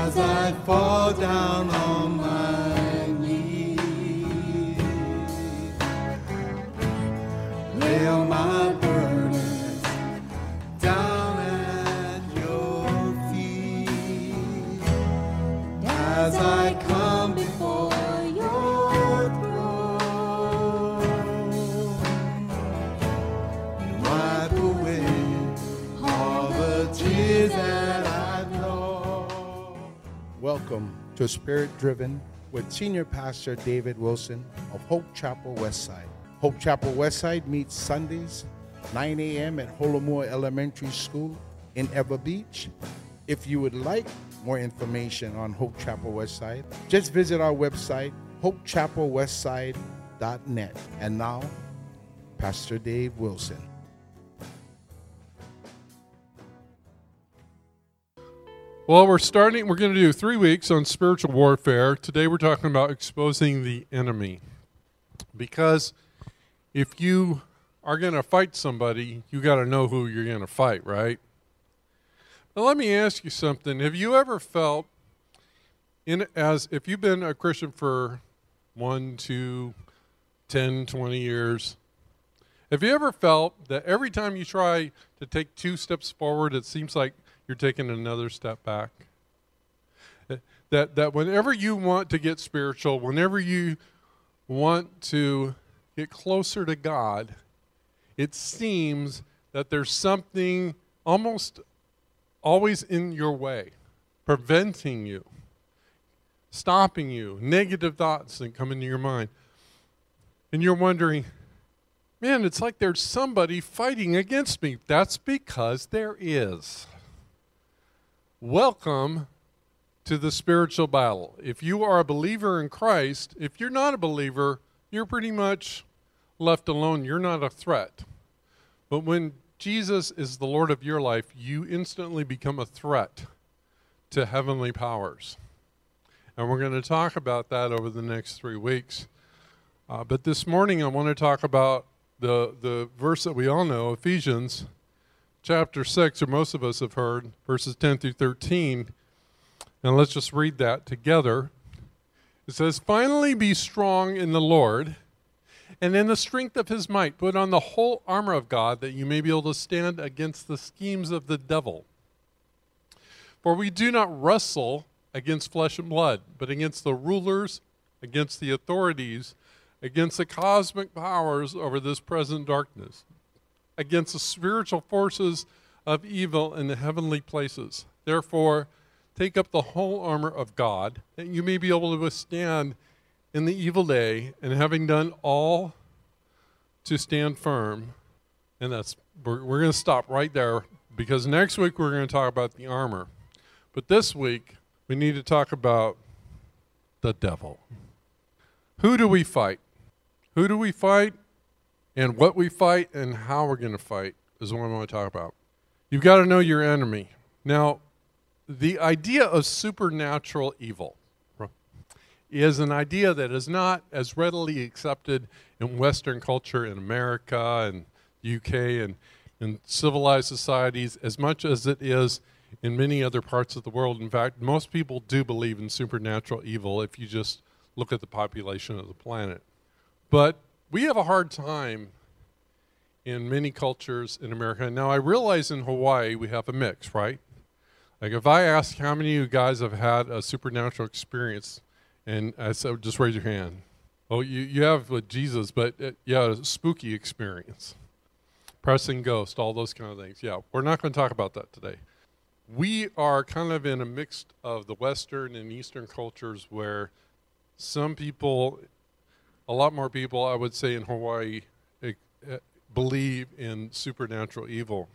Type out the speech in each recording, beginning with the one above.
as I fall down on my knees. Lay all my burdens down at your feet. As I come before your throne, you wipe away all the tears that I've known. Welcome to Spirit Driven with Senior Pastor David Wilson of Hope Chapel Westside. Hope Chapel Westside meets Sundays, 9 a.m. at Holomua Elementary School in Ever Beach. If you would like more information on Hope Chapel Westside, just visit our website, hopechapelwestside.net. And now, Pastor Dave Wilson. Well, we're going to do 3 weeks on spiritual warfare. Today we're talking about exposing the enemy. Because if you are going to fight somebody, you got to know who you're going to fight, right? Now let me ask you something. Have you ever felt, if you've been a Christian for 1, 2, 10, 20 years, have you ever felt that every time you try to take 2 steps forward, it seems like you're taking another step back? That whenever you want to get spiritual, whenever you want to get closer to God, it seems that there's something almost always in your way, preventing you, stopping you, negative thoughts that come into your mind. And you're wondering, man, it's like there's somebody fighting against me. That's because there is. Welcome to the spiritual battle. If you are a believer in Christ, if you're not a believer, you're pretty much left alone. You're not a threat. But when Jesus is the Lord of your life, you instantly become a threat to heavenly powers. And we're going to talk about that over the next 3 weeks. But this morning I want to talk about the verse that we all know, Ephesians chapter 6, or most of us have heard, verses 10 through 13. And let's just read that together. It says, "Finally be strong in the Lord, and in the strength of his might, put on the whole armor of God, that you may be able to stand against the schemes of the devil. For we do not wrestle against flesh and blood, but against the rulers, against the authorities, against the cosmic powers over this present darkness, against the spiritual forces of evil in the heavenly places. Therefore, take up the whole armor of God, that you may be able to withstand in the evil day, and having done all, to stand firm." And we're going to stop right there, because next week we're going to talk about the armor. But this week, we need to talk about the devil. Who do we fight? Who do we fight? And what we fight and how we're going to fight is what I want to talk about. You've got to know your enemy. Now, the idea of supernatural evil is an idea that is not as readily accepted in Western culture, in America and UK and in civilized societies, as much as it is in many other parts of the world. In fact, most people do believe in supernatural evil if you just look at the population of the planet. But we have a hard time in many cultures in America. Now, I realize in Hawaii we have a mix, right? Like if I ask how many of you guys have had a supernatural experience, and I said, just raise your hand. Oh, you have with Jesus, but a spooky experience. Pressing ghost, all those kind of things. Yeah, we're not going to talk about that today. We are kind of in a mix of the Western and Eastern cultures where some people, a lot more people, I would say in Hawaii, believe in supernatural evil.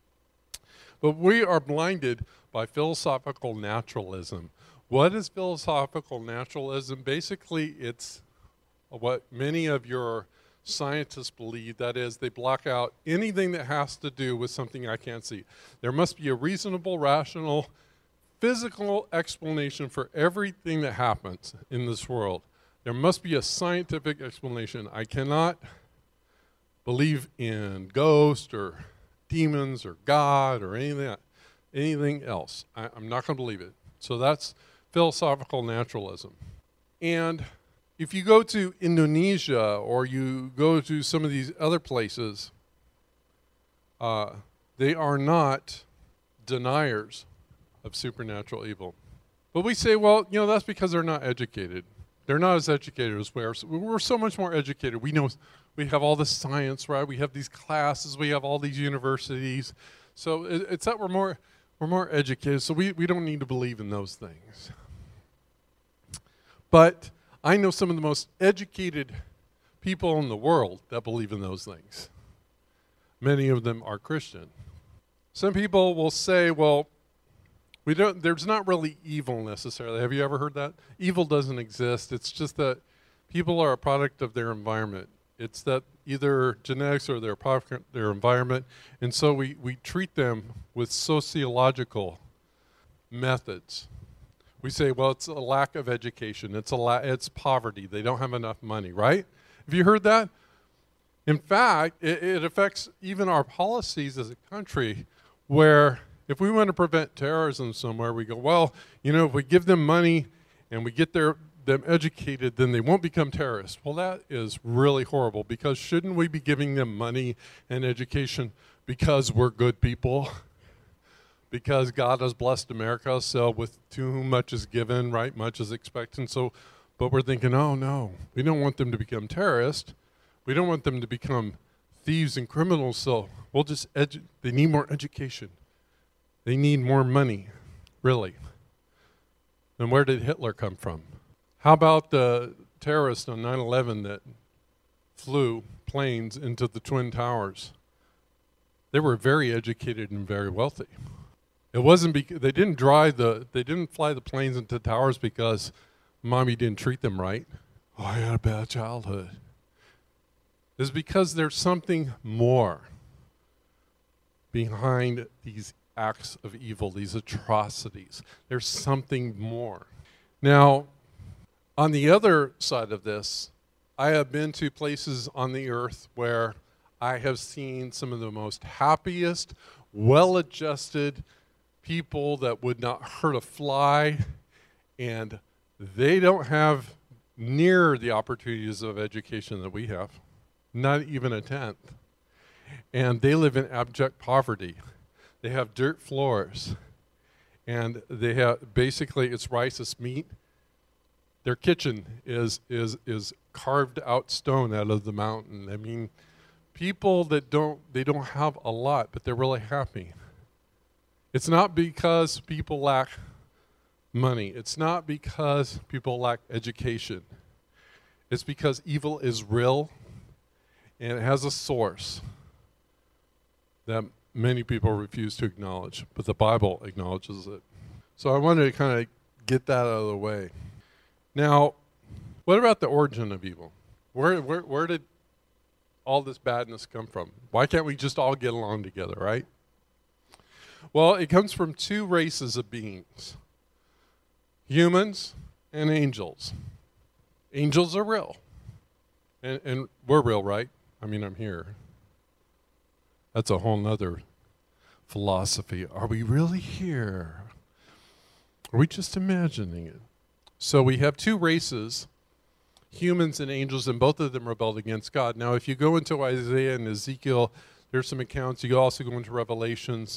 But we are blinded by philosophical naturalism. What is philosophical naturalism? Basically, it's what many of your scientists believe. That is, they block out anything that has to do with something I can't see. There must be a reasonable, rational, physical explanation for everything that happens in this world. There must be a scientific explanation. I cannot believe in ghosts or demons or God or anything else. I'm not going to believe it. So that's philosophical naturalism. And if you go to Indonesia or you go to some of these other places, they are not deniers of supernatural evil. But we say, well, that's because they're not educated. They're not as educated as we are. We're so much more educated. We know, we have all this science, right? We have these classes. We have all these universities. So it's that we're more educated. So we don't need to believe in those things. But I know some of the most educated people in the world that believe in those things. Many of them are Christian. Some people will say, well, there's not really evil necessarily. Have you ever heard that? Evil doesn't exist. It's just that people are a product of their environment. It's that either genetics or they're a product of their environment. And so we treat them with sociological methods. We say, well, it's a lack of education. It's poverty. They don't have enough money, right? Have you heard that? In fact, it affects even our policies as a country, where if we want to prevent terrorism somewhere, we go, well, if we give them money and we get them educated, then they won't become terrorists. Well, that is really horrible, because shouldn't we be giving them money and education because we're good people? Because God has blessed America, so with to whom much is given, right, much is expected. But we're thinking, oh no, we don't want them to become terrorists. We don't want them to become thieves and criminals, so we'll just they need more education. They need more money, really. And where did Hitler come from? How about the terrorists on 9/11 that flew planes into the Twin Towers? They were very educated and very wealthy. It wasn't they didn't fly the planes into towers because mommy didn't treat them right. Oh, I had a bad childhood. It's because there's something more behind these acts of evil, these atrocities. There's something more. Now, on the other side of this, I have been to places on the earth where I have seen some of the most happiest, well-adjusted people that would not hurt a fly, and they don't have near the opportunities of education that we have, not even a tenth. And they live in abject poverty. They have dirt floors, and they have basically it's rice, it's meat. Their kitchen is carved out stone out of the mountain. I mean, people that don't have a lot, but they're really happy. It's not because people lack money. It's not because people lack education. It's because evil is real, and it has a source that many people refuse to acknowledge, but the Bible acknowledges it. So I wanted to kind of get that out of the way. Now, what about the origin of evil? Where did all this badness come from? Why can't we just all get along together, right? Well, it comes from two races of beings, humans and angels. Angels are real, and we're real, right? I mean, I'm here. That's a whole nother philosophy. Are we really here? Are we just imagining it? So we have two races, humans and angels, and both of them rebelled against God. Now, if you go into Isaiah and Ezekiel, there's some accounts. You also go into Revelations.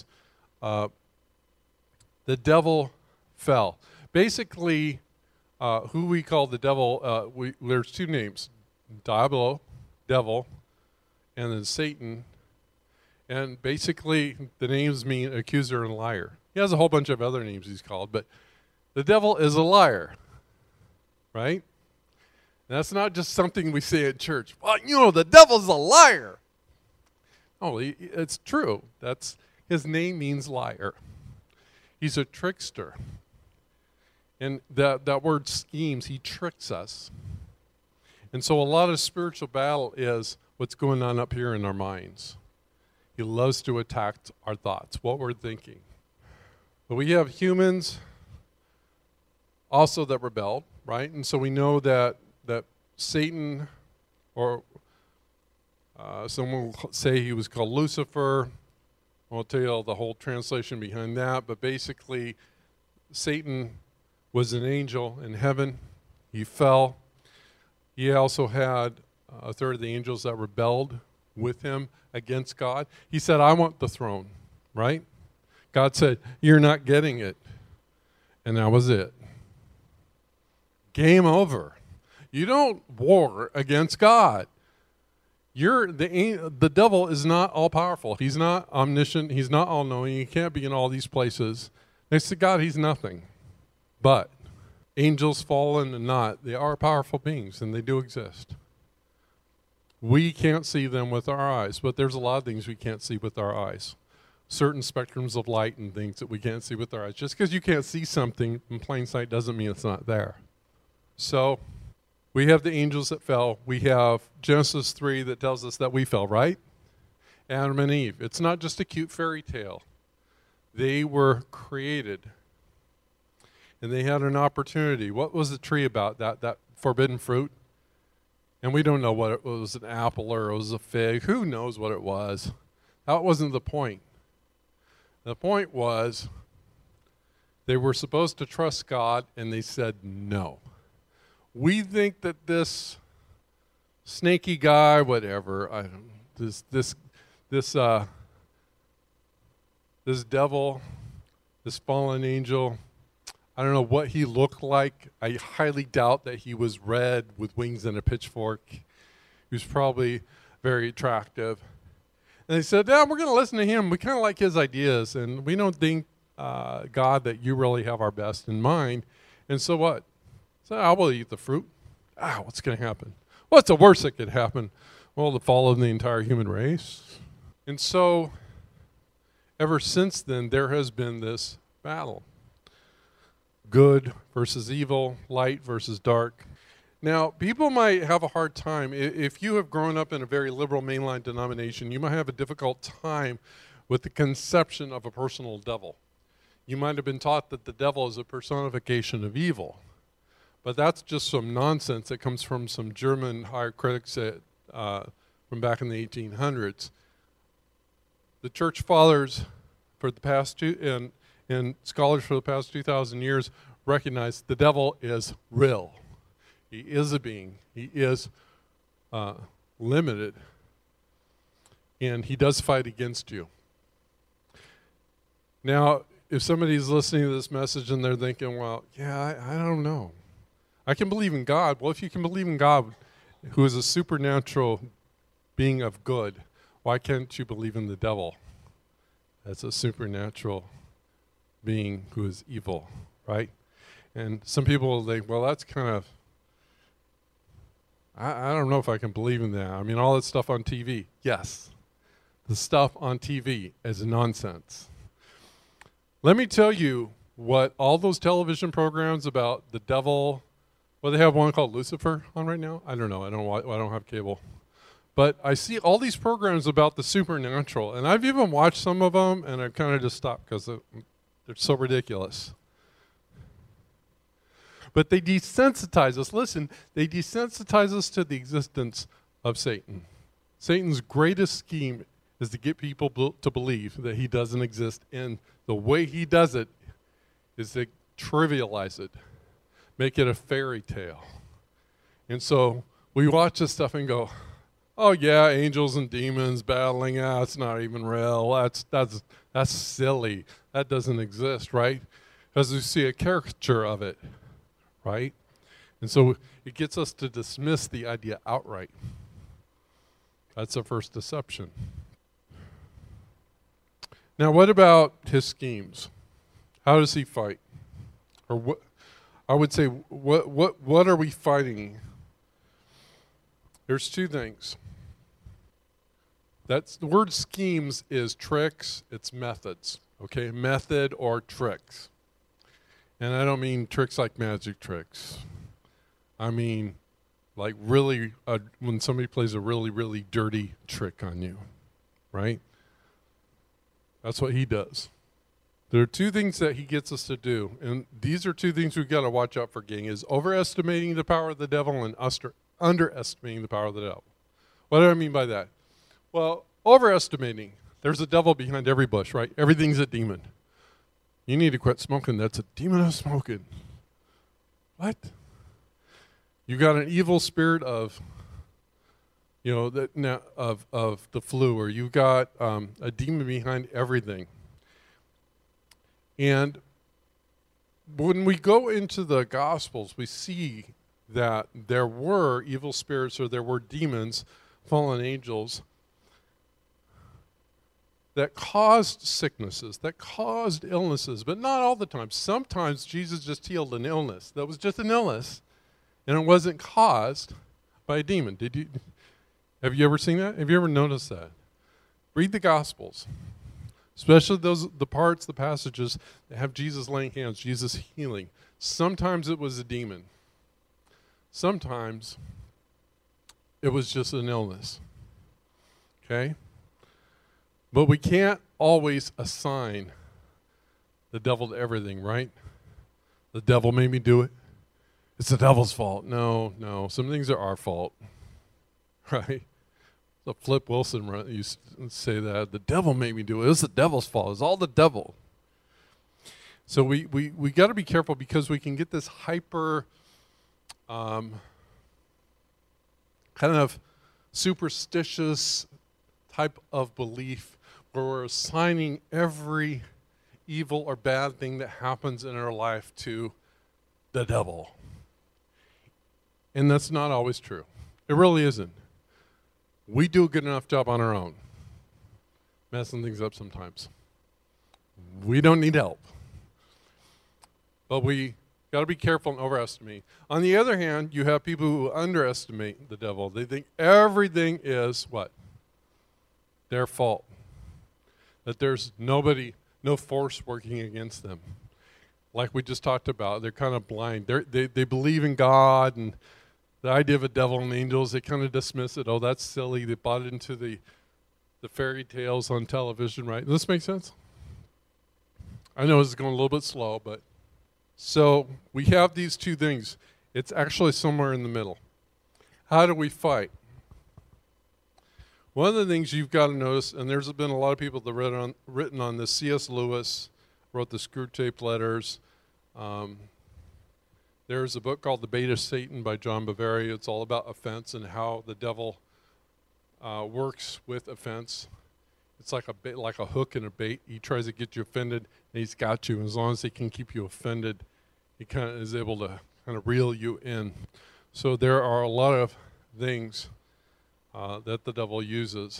The devil fell. Basically, who we call the devil, there's two names, Diablo, devil, and then Satan. And basically, the names mean accuser and liar. He has a whole bunch of other names he's called, but the devil is a liar, right? And that's not just something we say at church. Well, the devil's a liar. Oh, it's true. His name means liar. He's a trickster. And that word schemes, he tricks us. And so a lot of spiritual battle is what's going on up here in our minds. He loves to attack our thoughts, what we're thinking. But we have humans also that rebelled, right? And so we know that Satan, or someone will say he was called Lucifer. I'll tell you all the whole translation behind that. But basically, Satan was an angel in heaven. He fell. He also had a third of the angels that rebelled with him against God. He said, I want the throne, right? God said, you're not getting it. And that was it. Game over. You don't war against God. The devil is not all-powerful. He's not omniscient. He's not all-knowing. He can't be in all these places. Next to God, he's nothing. But angels, fallen and not, they are powerful beings, and they do exist. We can't see them with our eyes, but there's a lot of things we can't see with our eyes. Certain spectrums of light and things that we can't see with our eyes. Just because you can't see something in plain sight doesn't mean it's not there. So we have the angels that fell. We have Genesis 3 that tells us that we fell, right? Adam and Eve. It's not just a cute fairy tale. They were created. And they had an opportunity. What was the tree about, that forbidden fruit? And we don't know what it was, an apple or it was a fig. Who knows what it was? That wasn't the point. The point was they were supposed to trust God, and they said no. We think that this snaky guy, whatever, this devil, this fallen angel, I don't know what he looked like. I highly doubt that he was red with wings and a pitchfork. He was probably very attractive. And they said, yeah, we're going to listen to him. We kind of like his ideas, and we don't think, God, that you really have our best in mind. And so what? So I will eat the fruit. What's going to happen? What's the worst that could happen? Well, the fall of the entire human race. And so ever since then, there has been this battle. Good versus evil, light versus dark. Now, people might have a hard time. If you have grown up in a very liberal mainline denomination, you might have a difficult time with the conception of a personal devil. You might have been taught that the devil is a personification of evil. But that's just some nonsense that comes from some German higher critics from back in the 1800s. The church fathers for the past and scholars for the past 2,000 years recognize the devil is real. He is a being. He is limited. And he does fight against you. Now, if somebody's listening to this message and they're thinking, well, yeah, I don't know. I can believe in God. Well, if you can believe in God, who is a supernatural being of good, why can't you believe in the devil as a supernatural being who is evil, right? And some people will think, well, that's kind of, I don't know if I can believe in that. I mean, all that stuff on TV, yes. The stuff on TV is nonsense. Let me tell you what all those television programs about the devil, well, they have one called Lucifer on right now. I don't know. I don't have cable. But I see all these programs about the supernatural, and I've even watched some of them, and I've kind of just stopped because they're so ridiculous. But they desensitize us. Listen, they desensitize us to the existence of Satan. Satan's greatest scheme is to get people to believe that he doesn't exist, and the way he does it is to trivialize it, make it a fairy tale. And so we watch this stuff and go, oh yeah, angels and demons battling, it's not even real. That's silly. That doesn't exist, right? Because we see a caricature of it, right? And so it gets us to dismiss the idea outright. That's the first deception. Now, what about his schemes? How does he fight? Or what? I would say, what are we fighting? There's two things. The word schemes is tricks, it's methods, okay? Method or tricks. And I don't mean tricks like magic tricks. I mean like really, when somebody plays a really, really dirty trick on you, right? That's what he does. There are two things that he gets us to do, and these are two things we've got to watch out for, gang, is overestimating the power of the devil and underestimating the power of the devil. What do I mean by that? Well, overestimating. There's a devil behind every bush, right? Everything's a demon. You need to quit smoking. That's a demon of smoking. What? You got an evil spirit of, of the flu, or you got a demon behind everything. And when we go into the Gospels, we see that there were evil spirits, or there were demons, fallen angels, that caused sicknesses, that caused illnesses, but not all the time. Sometimes Jesus just healed an illness. That was just an illness, and it wasn't caused by a demon. Have you ever seen that? Have you ever noticed that? Read the Gospels, especially the passages that have Jesus laying hands, Jesus healing. Sometimes it was a demon. Sometimes it was just an illness. Okay? But we can't always assign the devil to everything, right? The devil made me do it. It's the devil's fault. No. Some things are our fault, right? So Flip Wilson used to say that. The devil made me do it. It was the devil's fault. It was all the devil. So we got to be careful, because we can get this hyper kind of superstitious type of belief where we're assigning every evil or bad thing that happens in our life to the devil. And that's not always true. It really isn't. We do a good enough job on our own, messing things up sometimes. We don't need help. But we got to be careful and overestimate. On the other hand, you have people who underestimate the devil. They think everything is what? Their fault. That there's no force working against them. Like we just talked about, they're kind of blind. They believe in God, and the idea of a devil and angels, they kind of dismiss it. Oh, that's silly. They bought it into the fairy tales on television, right? Does this make sense? I know this is going a little bit slow, but so we have these two things. It's actually somewhere in the middle. How do we fight? One of the things you've got to notice, and there's been a lot of people that written on this. C.S. Lewis wrote the Screwtape Letters. There's a book called The Bait of Satan by John Bavaria. It's all about offense and how the devil works with offense. It's like a hook and a bait. He tries to get you offended, and he's got you. As long as he can keep you offended, he kind of is able to kind of reel you in. So there are a lot of things that the devil uses.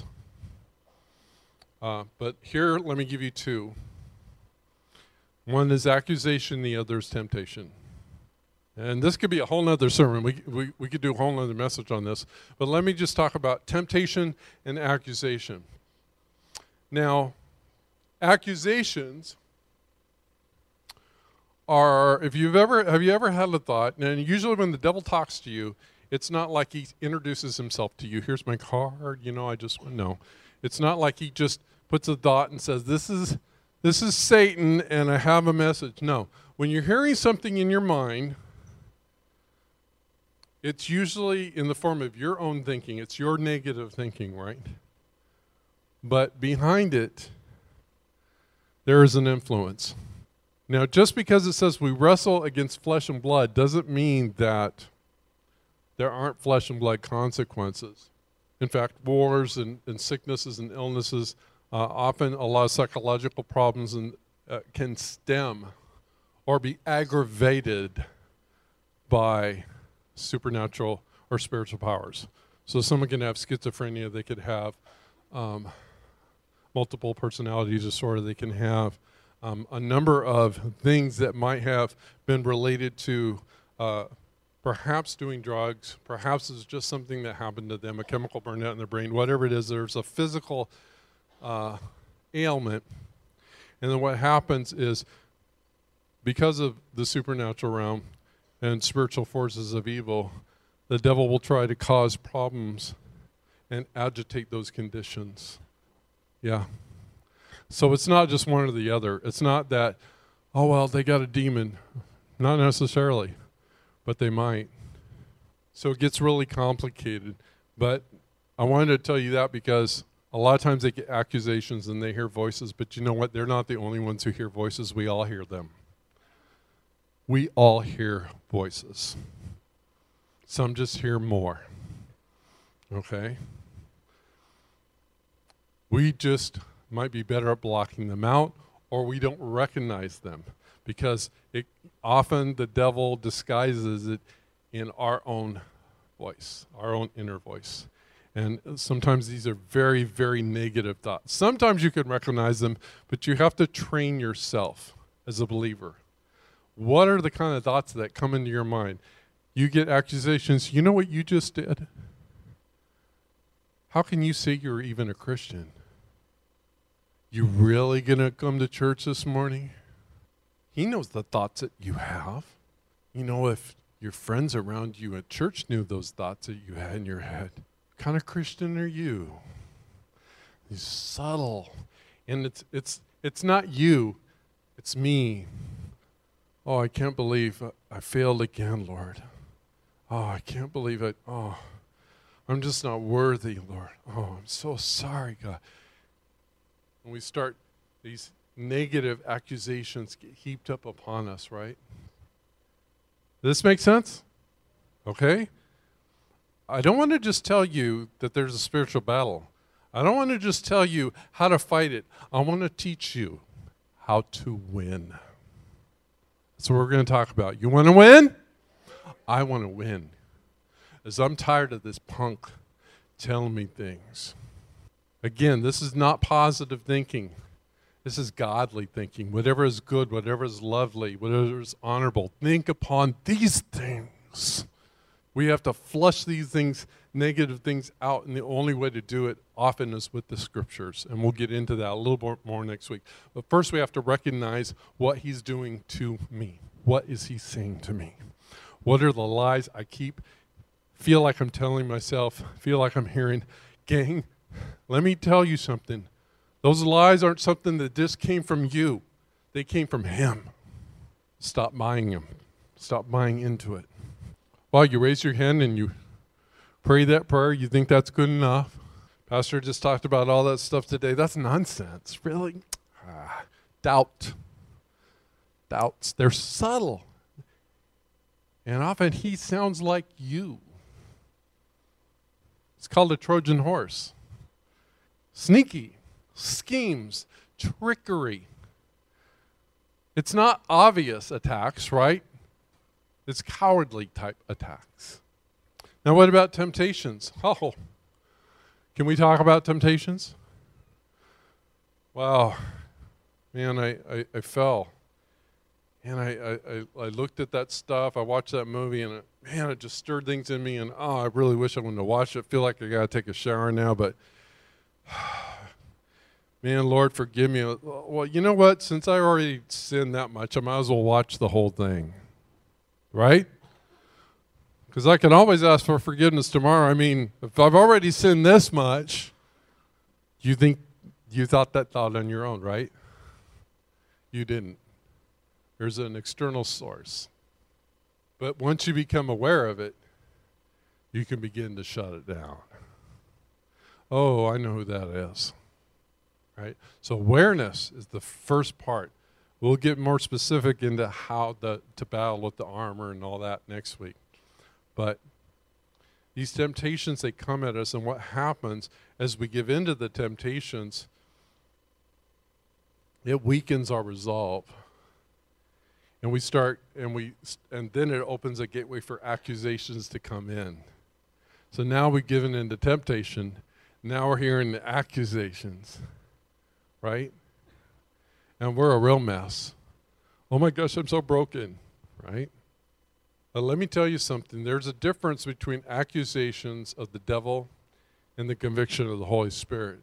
But here, let me give you two. One is accusation, the other is temptation. And this could be a whole nother sermon. We could do a whole nother message on this. But let me just talk about temptation and accusation. Now, accusations are, have you ever had a thought, and usually when the devil talks to you, it's not like he introduces himself to you. Here's my card, no. It's not like he just puts a thought and says, this is Satan and I have a message. No. When you're hearing something in your mind, it's usually in the form of your own thinking. It's your negative thinking, right? But behind it, there is an influence. Now, just because it says we wrestle against flesh and blood doesn't mean that there aren't flesh and blood consequences. In fact, wars and sicknesses and illnesses, often a lot of psychological problems can stem or be aggravated by supernatural or spiritual powers. So someone can have schizophrenia, they could have multiple personality disorder, they can have a number of things that might have been related to perhaps doing drugs, perhaps it's just something that happened to them, a chemical burnout in their brain, whatever it is, there's a physical ailment. And then what happens is, because of the supernatural realm and spiritual forces of evil, the devil will try to cause problems and agitate those conditions. Yeah. So it's not just one or the other. It's not that, oh, well, they got a demon. Not necessarily, but they might. So it gets really complicated. But I wanted to tell you that because a A lot of times they get accusations and they hear voices, but you know what? They're not the only ones who hear voices. We all hear them. We all hear voices. Some just hear more. Okay? We just might be better at blocking them out, or we don't recognize them, because often the devil disguises it in our own voice, our own inner voice. And sometimes these are very, very negative thoughts. Sometimes you can recognize them, but you have to train yourself as a believer. What are the kind of thoughts that come into your mind? You get accusations. You know what you just did? How can you say you're even a Christian? You really going to come to church this morning? He knows the thoughts that you have. You know, if your friends around you at church knew those thoughts that you had in your head, what kind of Christian are you? He's subtle. And it's not you, it's me. Oh, I can't believe I failed again, Lord. Oh, I can't believe it. Oh, I'm just not worthy, Lord. Oh, I'm so sorry, God. And we start, these negative accusations get heaped up upon us, right? Does this make sense? Okay? I don't want to just tell you that there's a spiritual battle. I don't want to just tell you how to fight it. I want to teach you how to win. That's what we're going to talk about. You want to win? I want to win. As I'm tired of this punk telling me things. Again, this is not positive thinking. This is godly thinking. Whatever is good, whatever is lovely, whatever is honorable, think upon these things. We have to flush these things, negative things out, and the only way to do it often is with the scriptures. And we'll get into that a little more next week. But first we have to recognize what he's doing to me. What is he saying to me? What are the lies I feel like I'm telling myself, feel like I'm hearing? Gang, let me tell you something. Those lies aren't something that just came from you. They came from him. Stop buying them. Stop buying into it. Well, you raise your hand and you pray that prayer. You think that's good enough? Pastor just talked about all that stuff today. That's nonsense. Really? Doubt. Doubts. They're subtle. And often he sounds like you. It's called a Trojan horse. Sneaky. Schemes. Trickery. It's not obvious attacks, right? It's cowardly type attacks. Now what about temptations? Oh, can we talk about temptations? Wow, man, I fell. And I looked at that stuff, I watched that movie, and it just stirred things in me, and I really wish I wouldn't have watched it. I feel like I got to take a shower now, but man, Lord, forgive me. Well, you know what? Since I already sinned that much, I might as well watch the whole thing. Right? Because I can always ask for forgiveness tomorrow. I mean, if I've already sinned this much, you thought that thought on your own, right? You didn't. There's an external source. But once you become aware of it, you can begin to shut it down. Oh, I know who that is. Right? So awareness is the first part. We'll get more specific into how to battle with the armor and all that next week. But these temptations, they come at us, and what happens as we give into the temptations, it weakens our resolve. And then it opens a gateway for accusations to come in. So now we've given into temptation. Now we're hearing the accusations, right? And we're a real mess. Oh my gosh, I'm so broken, right? But let me tell you something. There's a difference between accusations of the devil and the conviction of the Holy Spirit.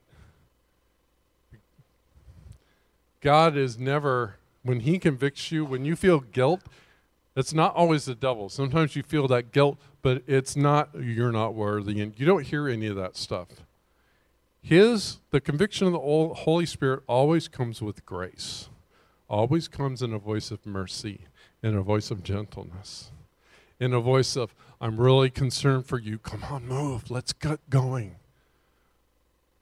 God is never, when he convicts you, when you feel guilt, it's not always the devil. Sometimes you feel that guilt, but it's not, you're not worthy, and you don't hear any of that stuff. The conviction of the Holy Spirit always comes with grace, always comes in a voice of mercy, in a voice of gentleness, in a voice of, I'm really concerned for you. Come on, move. Let's get going.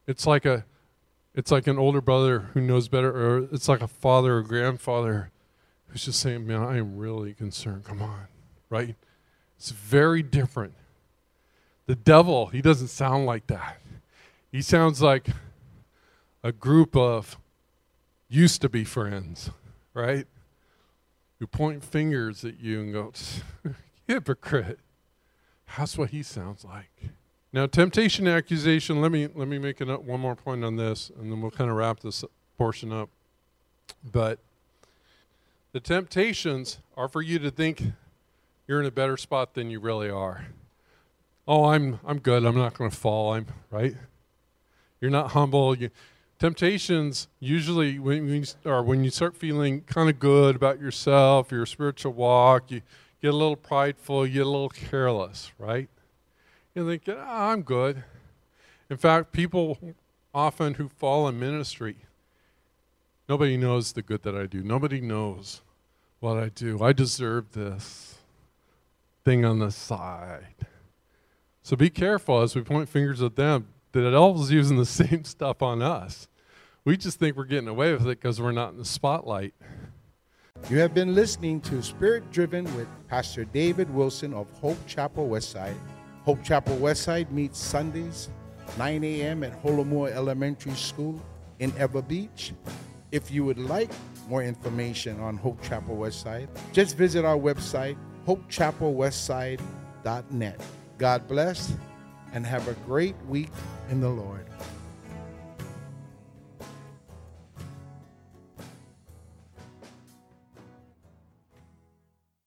it's like an older brother who knows better, or it's like a father or grandfather who's just saying, man, I am really concerned. Come on, right? It's very different. The devil, he doesn't sound like that. He sounds like a group of used to be friends, right? Who point fingers at you and go, hypocrite. That's what he sounds like. Now, temptation and accusation, let me make one more point on this, and then we'll kind of wrap this portion up. But the temptations are for you to think you're in a better spot than you really are. Oh, I'm good. I'm not going to fall. Right? You're not humble. Temptations usually when you start feeling kind of good about yourself, your spiritual walk, you get a little prideful, you get a little careless, right? You think, I'm good. In fact, people often who fall in ministry, nobody knows the good that I do. Nobody knows what I do. I deserve this thing on the side. So be careful as we point fingers at them. The devil's using the same stuff on us. We just think we're getting away with it because we're not in the spotlight. You have been listening to Spirit Driven with Pastor David Wilson of Hope Chapel Westside. Hope Chapel Westside meets Sundays, 9 a.m. at Holomua Elementary School in Ever Beach. If you would like more information on Hope Chapel Westside, just visit our website, hopechapelwestside.net. God bless and have a great week in the Lord.